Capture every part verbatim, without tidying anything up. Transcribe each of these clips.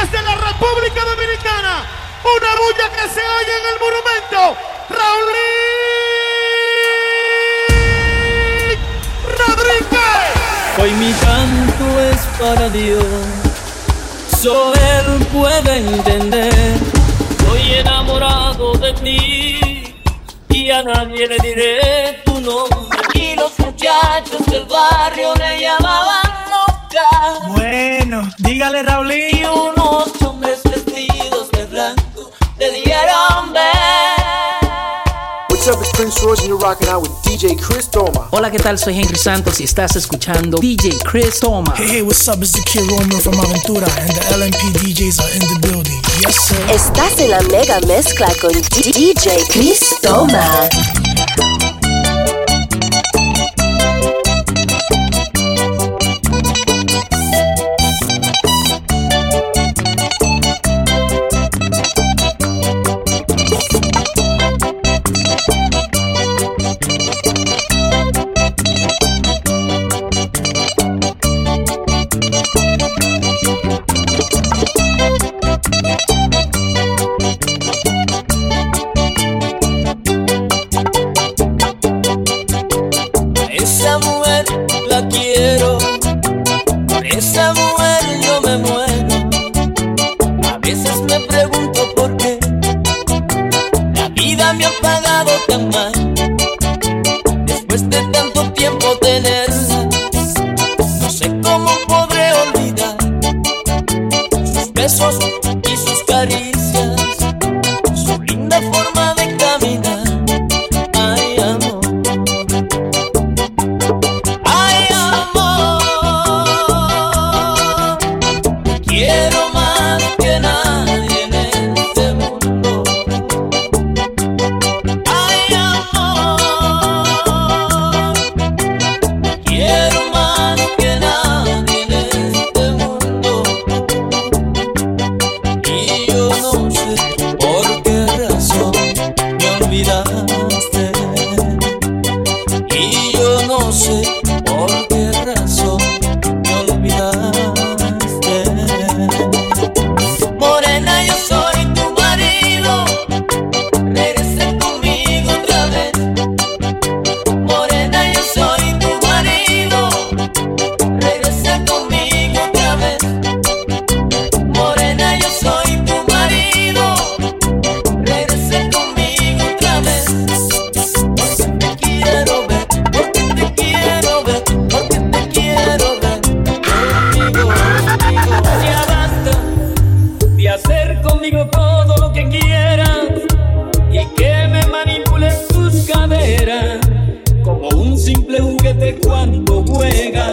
desde la República Dominicana, una bulla que se oye en el monumento, Raulín Rodríguez. Hoy mi canto es para Dios, solo Él puede entender. Estoy enamorado de ti y a nadie le diré tu nombre. Y los muchachos del barrio me llamaban loca. Bueno, dígale Raulín. Y unos hombres vestidos de blanco te dieron ver. What's up, it's Prince Royce and you're rocking out with D J Chris Toma. Hola, ¿qué tal? Soy Henry Santos y estás escuchando D J Chris Toma. Hey, hey, what's up? It's the Kid Romeo from Aventura and the L M P D Js are in the building. Yes, sir. Estás en la mega mezcla con D J Chris Toma. Esa mujer la quiero, por esa mujer yo me muero. A veces me pregunto por qué la vida me ha pagado tan mal. Después de tanto tiempo tenerla, no sé cómo podré olvidar sus besos y sus caricias, su linda forma de caminar. Ay, amor. Ay, amor, te quiero más que nadie en este mundo. Ay, amor, te quiero más que nadie en este mundo. Y yo no sé por qué razón me olvidaste. Y yo no sé por qué razón me olvidaste. Morena, yo soy tu marido, regresa conmigo otra vez. Morena, yo soy tu marido, regresa conmigo otra vez. Morena, yo soy tu marido, regresa conmigo otra vez. Te quiero ver, porque te quiero ver, porque te quiero ver conmigo, conmigo. Ya basta de hacer conmigo todo lo que quieras y que me manipules tus caderas como un simple juguete cuando juegas.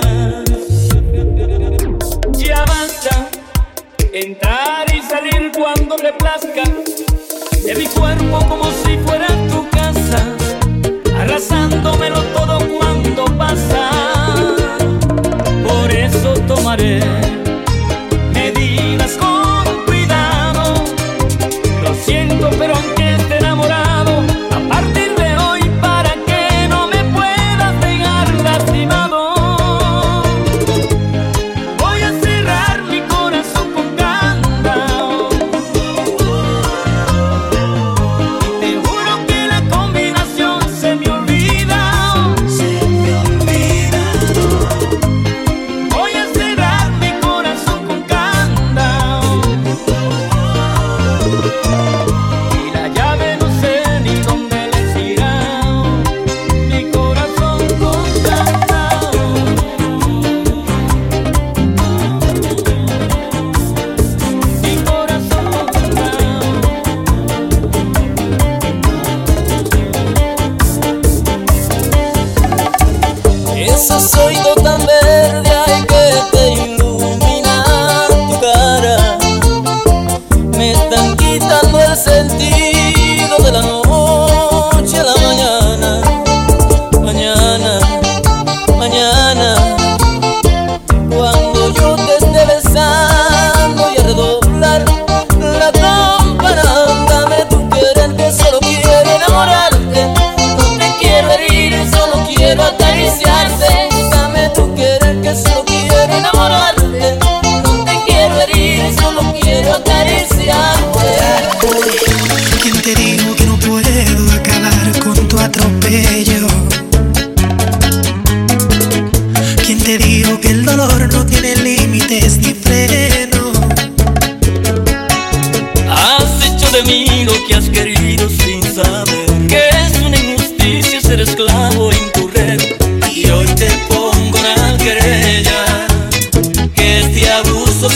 Ya basta entrar y salir cuando le plazca de mi cuerpo como si fuera tu casa, arrasándomelo todo cuando pasa. Por eso tomaré medidas con cuidado. Lo siento, pero aunque esté enamorado, a partir de hoy para que no me puedas dejar lastimado, voy a cerrar mi corazón con candado. Y te juro que la combinación se me olvida.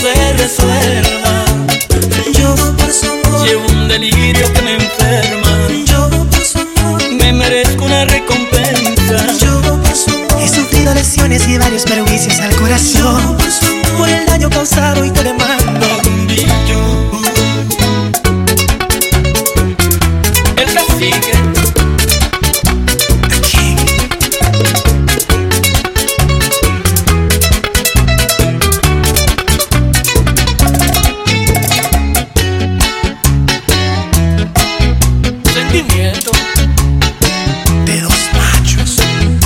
se resuelva. Yo por su amor llevo un delirio que me enferma. Yo por su amor me merezco una recompensa. Yo por su amor he sufrido lesiones y varios perjuicios al corazón. Por, su amor, por el daño causado y te demando. El cacique de dos machos.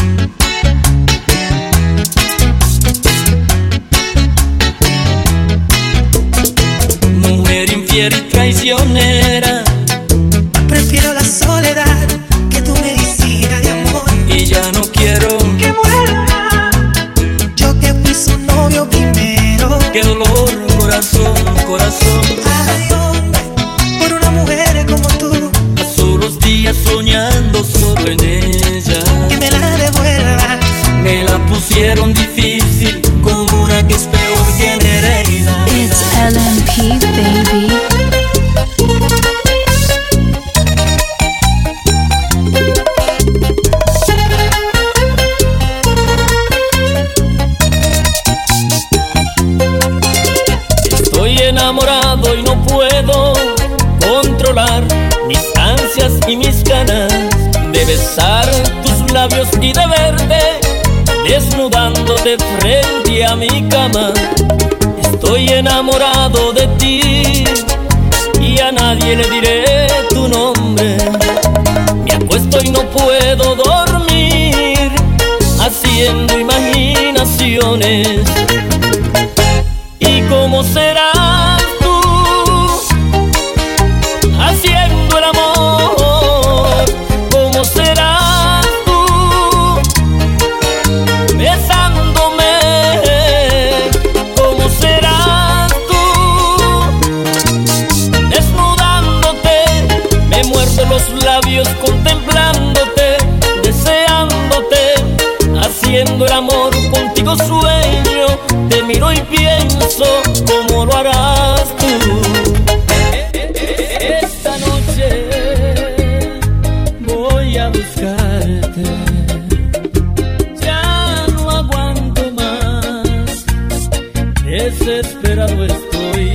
Mujer infiel y traicionera, prefiero la soledad que tu medicina de amor. Y ya no quiero que vuelva. Yo que fui su novio primero. Qué dolor, corazón, corazón. Ay, hombre, por una mujer como tú. Paso los días soñando solo en ella. Que me la devuelvas. Me la pusieron difícil, como una que es peor que Nereida. It's L M P, baby. Estoy enamorado y no puedo controlar mis ansias y mis ganas de besar tus labios y de verte desnudándote frente a mi cama. Estoy enamorado de ti y a nadie le diré tu nombre. Me acuesto y no puedo dormir haciendo imaginaciones. ¿Y cómo serás tú haciendo el amor? ¿Cómo serás tú besándome? ¿Cómo serás tú desnudándote? Me muerdo los labios contemplándote, deseándote, haciendo el amor contigo sueño. Te miro y pienso cómo lo harás tú. Esta noche voy a buscarte. Ya no aguanto más, desesperado estoy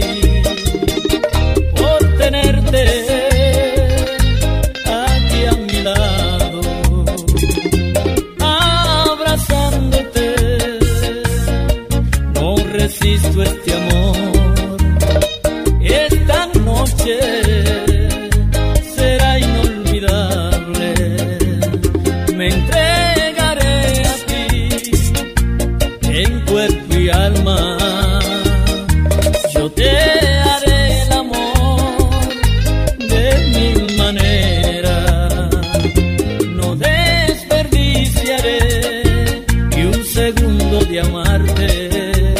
por tenerte aquí a mi lado, abrazándote. No resisto este amor. Esta noche será inolvidable. Me entregaré a ti en cuerpo y alma. Yo te haré el amor de mil maneras. No desperdiciaré ni un segundo de amarte.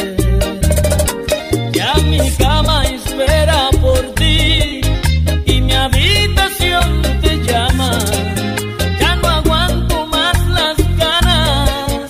Ya mi cama espera por ti y mi habitación te llama. Ya no aguanto más las ganas.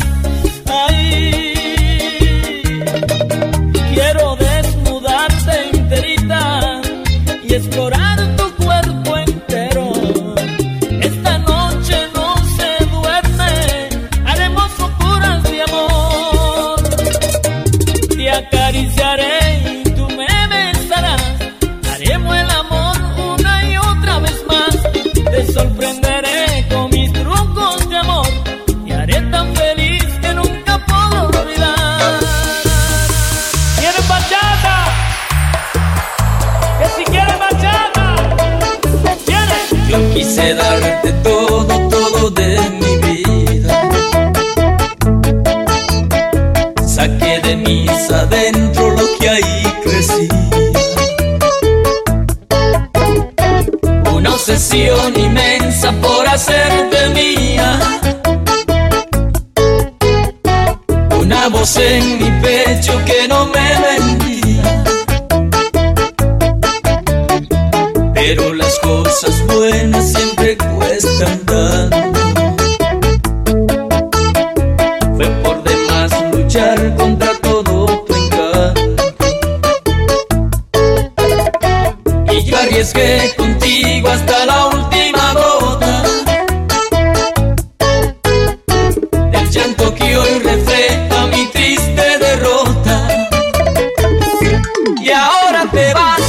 Ay, quiero desnudarte enterita y explorar tu cuerpo entero. Esta noche no se duerme, haremos locuras de amor. Te acariciaré y tú me besarás. Haremos el amor una y otra vez más. Te sorprenderé con mis trucos de amor. Te haré tan feliz que nunca puedo olvidar. ¿Quieres bachata? Que si quieres bachata, ¿quieres? Yo quise darte todo, todo de mi vida. Saqué de mis adentro lo que ahí crecía. Una obsesión inmensa por hacerte mía. Una voz en mi pecho que no me vendía. Pero las cosas buenas siempre cuestan tanto. Fue por demás luchar contra todo tu encanto. arriesgué contigo hasta la última gota del llanto que hoy refleja mi triste derrota. Y ahora te vas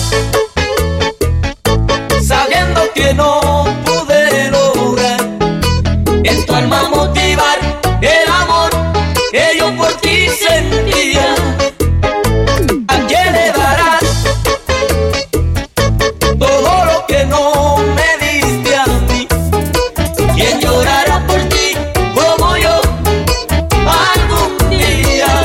sabiendo que no pude lograr en tu alma motivar el amor que yo por ti sentía. ¿A quién le darás todo lo que no me diste a mí? ¿Quién llorará por ti como yo algún día?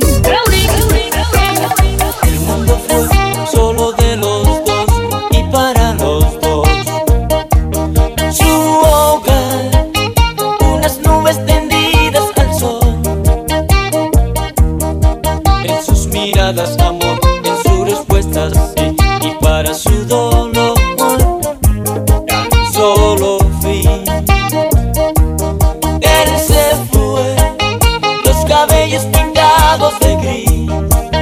El mundo fue solo de los dos y para los dos. Su hogar, unas nubes tendidas al sol. En sus miradas amor, en sus respuestas sí, y para su dolor tan solo fui. Él se fue, los cabellos pintados de gris.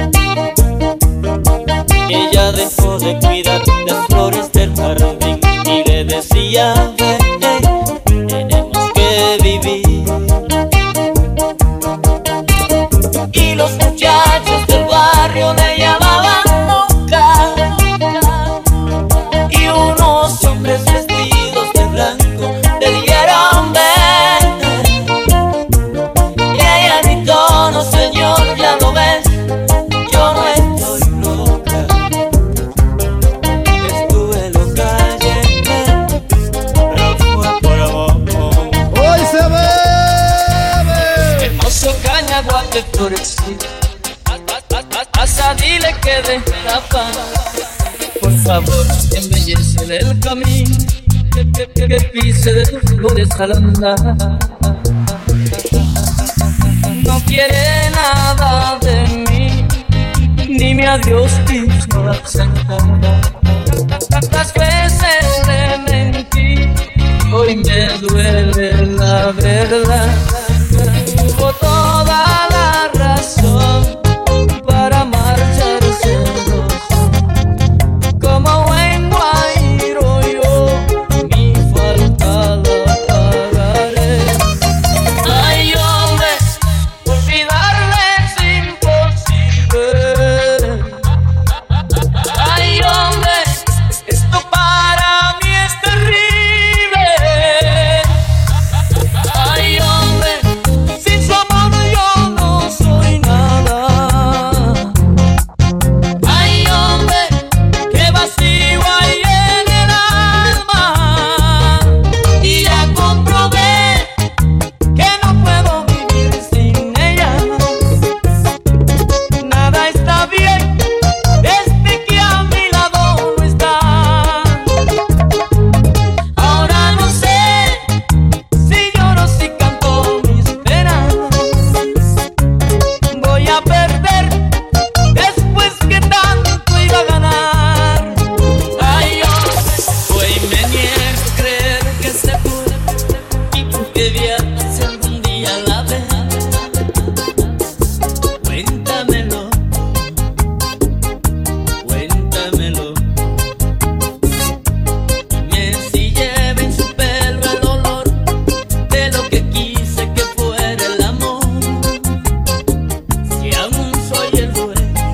Ella dejó de cuidar las flores del jardín y le decía, ven, tenemos que vivir. Y los muchachos del barrio le llamaban loca, y unos hombres vestidos de blanco le dijeron ven. Y ella gritó, no señor, ya lo ves, yo no estoy loca, estuve loca ayer, pero fue por amor. Hoy se bebe. Hermoso Cañaguate florecido, pasa, dile que deje la paz. Por favor, embellece el camino que, que, que, que pise de tus flores al andar. No quiere nada de mí, ni mi adiós quiso aceptar. Tantas veces le mentí, hoy me duele la verdad. Tuvo toda la razón para marcharse como buen guairo, yo mi falta la pagaré. Ay, hombre, olvidarle es imposible. Ay, hombre, esto para mí es terrible. Ay, hombre, sin su amor yo no soy nada. Ay, hombre, qué vacío hay en el alma. Y ya comprobé que no puedo vivir sin ella. Nada está bien desde que a mi lado no está. Ahora no sé si lloro, si canto mis penas. Voy a perder después que tanto iba a ganar. Ay, hombre, hoy me niego a creer que se fue y que viajes algún día la verás. Cuéntamelo, cuéntamelo. Dime si lleva en su pelo el olor de lo que quise que fuera el amor. Si aún soy el dueño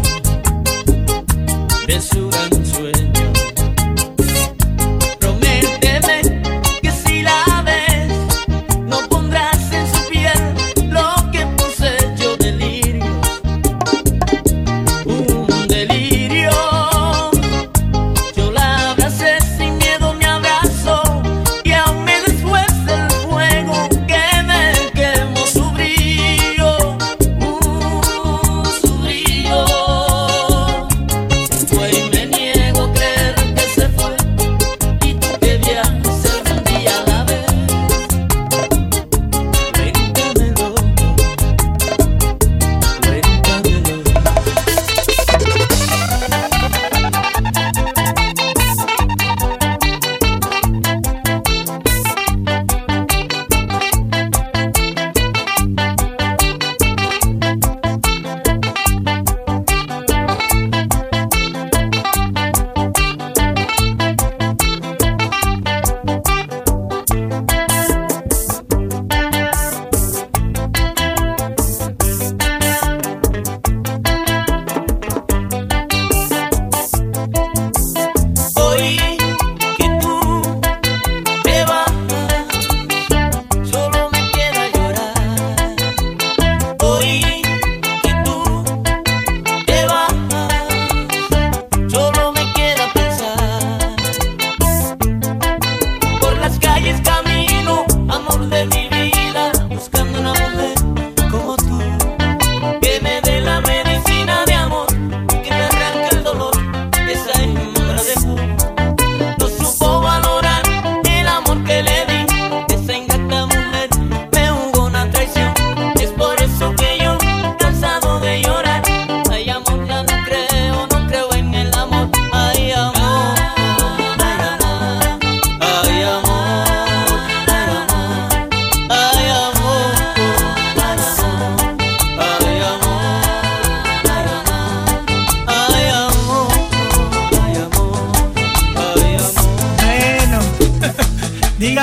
de su gran sueño. Prométeme que si la ves no pondrás en su piel lo que puse yo, delirio, un delirio. Yo la abracé sin miedo, me abrazó y amé después del fuego que me quemó su brillo, uh, su brillo. Hoy me niego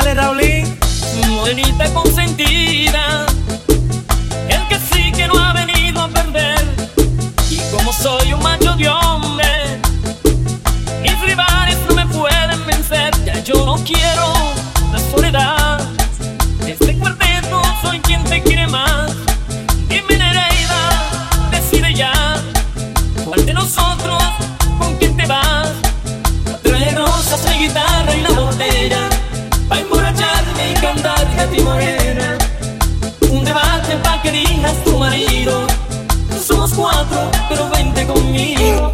Dale, Raulín. Morenita consentida, el que sí que no ha venido a perder. Y como soy un macho de hombre, mis rivales no me pueden vencer. Ya yo no quiero la soledad. De este cuarteto soy quien te quiere más. Dime, Nereida, decide ya, ¿cuál de nosotros con quién te vas? Trae rosas, mi guitarra y la botella, pa' emborracharme y cantarte a ti, morena. Un debate pa' que digas tu marido. Somos cuatro, pero vente conmigo.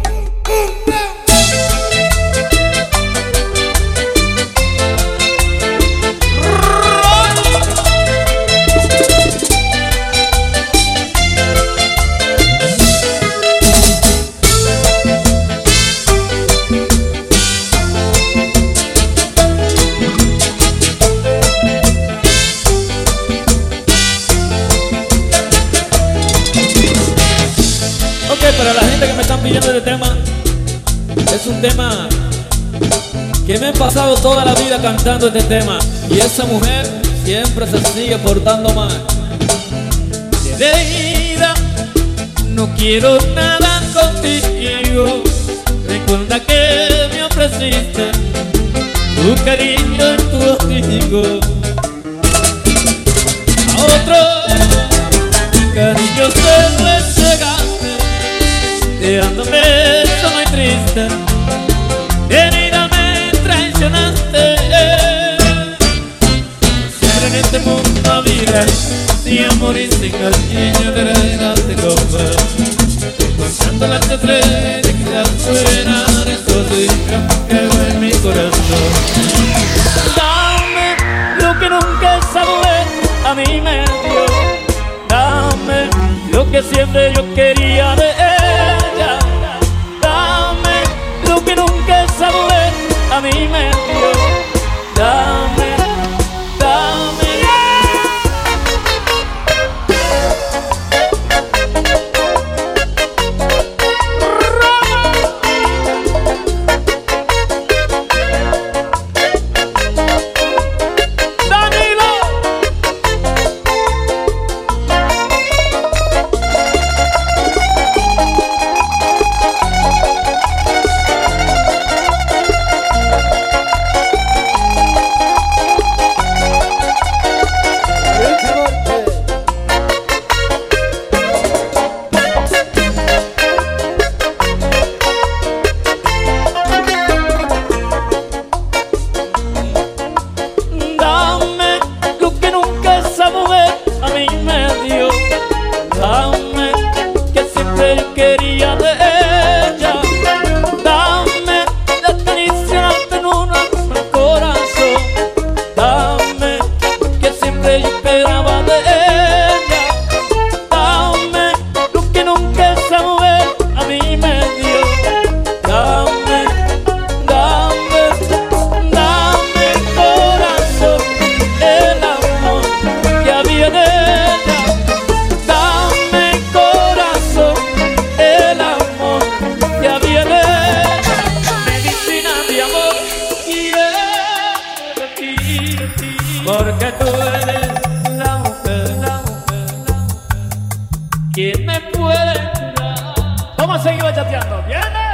Para la gente que me están pidiendo este tema, es un tema que me he pasado toda la vida cantando este tema, y esa mujer siempre se sigue portando mal. Nereida, no quiero nada contigo. Recuerda que me ofreciste tu cariño y tu amigo a otro cariño se lo entregaste, dejándome solo y triste. Nereida, me traicionaste. Siempre en este mundo había sin amor y sin cariño. Nereida, te compro contando las estrellas que ya suenan. Eso sí que en mi corazón. Dame lo que nunca esa mujer a mí me dio. Dame lo que siempre yo quería de ella. Dame lo que nunca esa mujer a mí me dio. Dame, dame. Porque tú eres la mujer, la mujer, la mujer. ¿Quién me puede curar? Vamos a seguir bachateando. ¡Viene!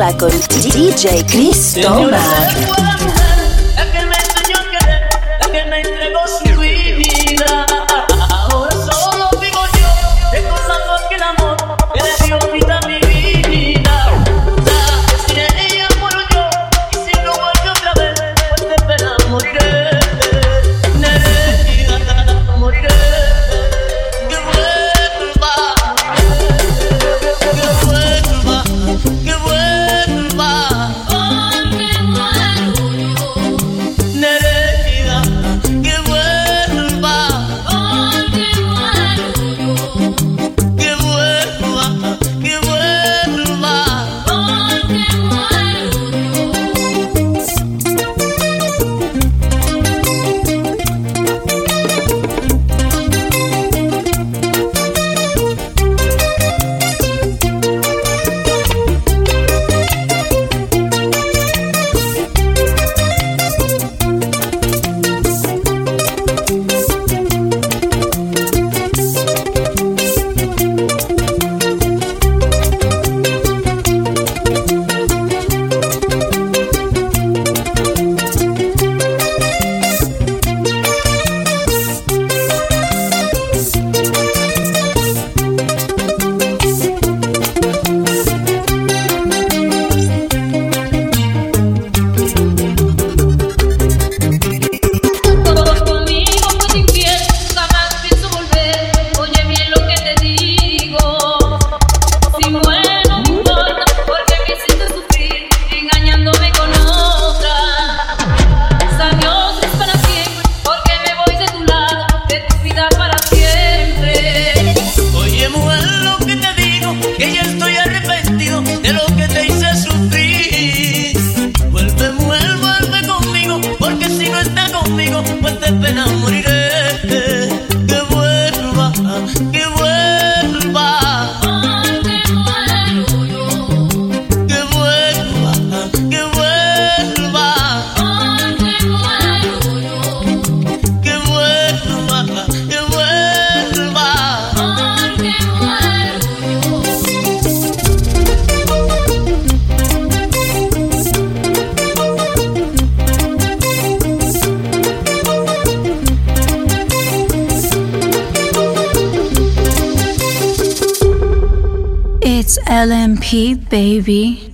mezcla con D J Chris Toma. La que me enseñó a querer, la que me entregó su vida. Ahora solo vivo yo, recordando aquel amor que le dio vida a mi vida. Si ella muero yo, y si no vuelve otra vez, pues de pena moriré. Nereida, moriré. Que vuelva, que vuelva, que vuelva. Porque muero yo. Nereida, que vuelva. Porque muero yo. Que vuelva, que vuelva. Porque It's L M P, baby.